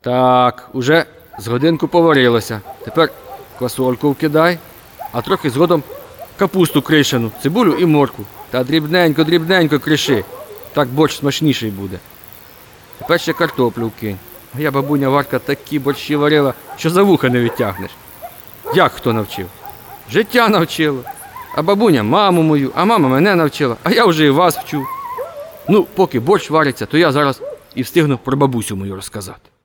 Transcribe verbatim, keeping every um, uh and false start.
Так, уже з годинку поварилося. Тепер квасольку вкидай, а трохи згодом капусту кришену, цибулю і моркву. Та дрібненько-дрібненько криши. Так борщ смачніший буде. Тепер ще картоплю вкинь. А я, бабуня Варка, такі борщі варила, що за вуха не відтягнеш. Як хто навчив? Життя навчило. А бабуня маму мою, а мама мене навчила, а я вже і вас вчу. Ну, поки борщ вариться, то я зараз і встигну про бабусю мою розказати.